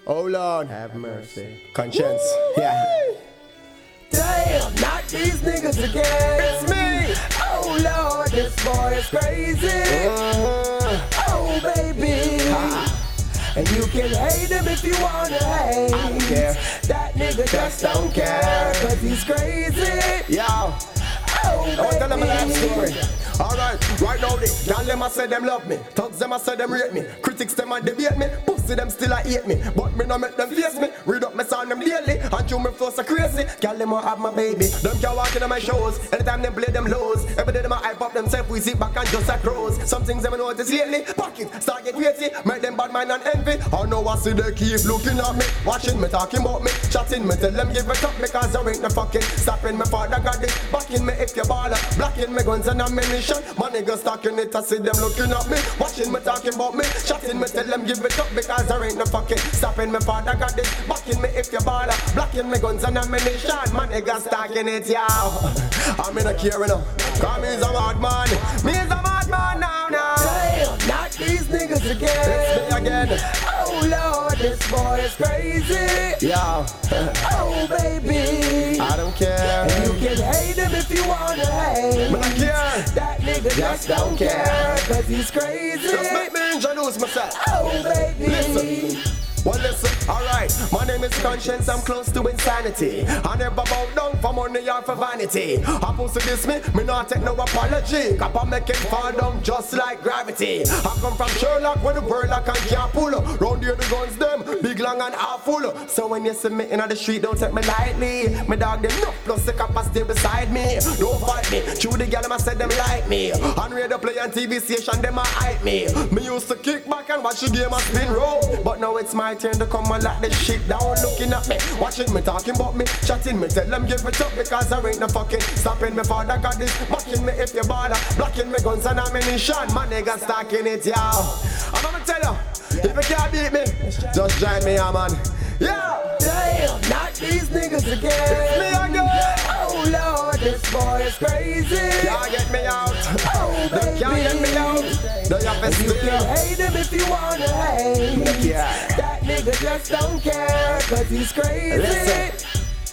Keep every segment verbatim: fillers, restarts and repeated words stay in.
Oh Lord, have mercy. Conscience, yeah. Damn, not these niggas again. It's me. Oh Lord, this boy is crazy. Uh-huh. Oh baby. Ha. And you can hate him if you wanna hate. I don't care. That nigga just don't care, cause he's crazy. Yo, Oh I want to tell them a life baby. story. Alright, right now they Y'all them a say them love me, thugs them a say them rate me, critics them a debate me, pussy them still a hate me, but me no make them face me. Read up my song them daily, and you me flow so crazy. Y'all them a have my baby, them can walk into my shows, anytime them play them lows. Every day them a hype up themself, we sit back and just a crows. Some things them a notice lately, pocket start get weighty, make them bad mind and envy. I know I see they keep looking at me, watching me, talking about me, chatting me, tell them give it up because there ain't no fucking stopping me. Father got this, backing me if you baller, blocking me guns and ammunition. My niggas talking it, I see them looking at me, watching me, talking about me, chatting me, tell them give it up because there ain't no fucking stopping me. Father got this, backing me if you baller, blocking me guns and ammunition. My niggas talking it, yo. I'm in a care now, cause me is a mad man, me is a mad man now, now. Damn, not these niggas again. It's me again. Oh Lord, this boy is crazy. Yo, Oh baby. I don't care. And you can hate him if you wanna hate. But I care. That nigga just don't care, cause he's crazy. Just make me introduce myself. Oh baby. Listen. Well listen, alright, my name is Conscience, I'm close to insanity. I never bow down for money or for vanity. I pussy this me, me not take no apology. Cause I make it fall down just like gravity. I come from Sherlock where the bird like and can't pull. Round here the guns them, big long and half full. So when you see me in the street, don't take me lightly. Me dog them no, plus the coppers stay beside me. Don't fight me, chew the girl them I said them like me. On radio play on T V station, them a hype me. Me used to kick back and watch the game and spin roll. But now it's my turn to come and lock this shit down, looking at me, watching me, talking about me, chatting me, tell them give it up because there ain't no fucking stopping me. Father got this, backing me if you bother, blocking me guns and ammunition. My niggas talking it, yo. I'm gonna tell you, if you can't beat me, just join me, yeah, man. Yeah. Damn, not these niggas again. It's me again. Oh Lord, this boy is crazy. Y'all get me out. Oh They can't get me out. baby. They have to You can steal. hate him if you wanna hate. Yeah. That nigga just don't care, cause he's crazy. Listen.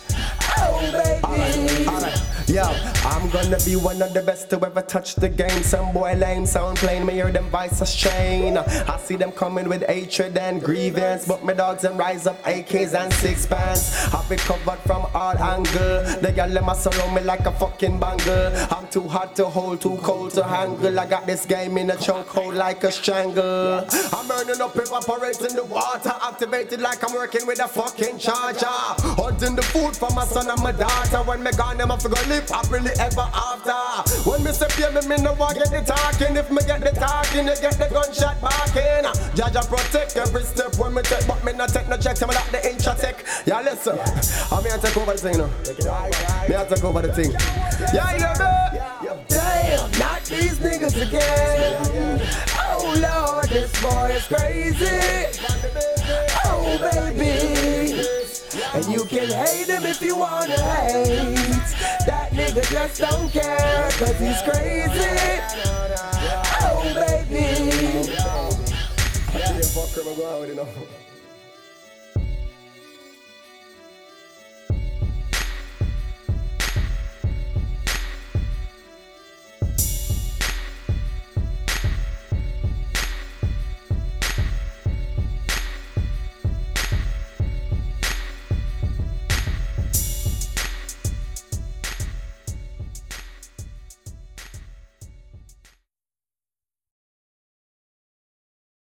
Oh baby. Alright, alright. Yo, I'm gonna be one of the best to ever touch the game. Some boy lame, sound plain, me hear them voices strain. I see them coming with hatred and grievance, but my dogs them rise up A Ks and sixpence. Have it covered from all angles. The girl them a surround me like a fucking bangle. I'm too hot to hold, too cold to handle. I got this game in a chokehold like a strangle. I'm burning up, evaporating the water, activated like I'm working with a fucking charger. Hunting the food for my son and my daughter. When me gone, them I forgot live happily ever after. When me say pay me, me no want get the talking. If me get the talking, you get the gunshot barking. Jaja protect every step when me take, but me not take no checks. I'm like the intratech. Yeah, listen, I'm here to take over the thing now. Me I take over the thing. Yeah, you know me. Damn, not these niggas again. Oh Lord, this boy is crazy. Oh baby. And you can hate him if you wanna hate. That nigga just don't care, cause he's crazy. Oh baby. I can't fuck him, I'm going out, you know.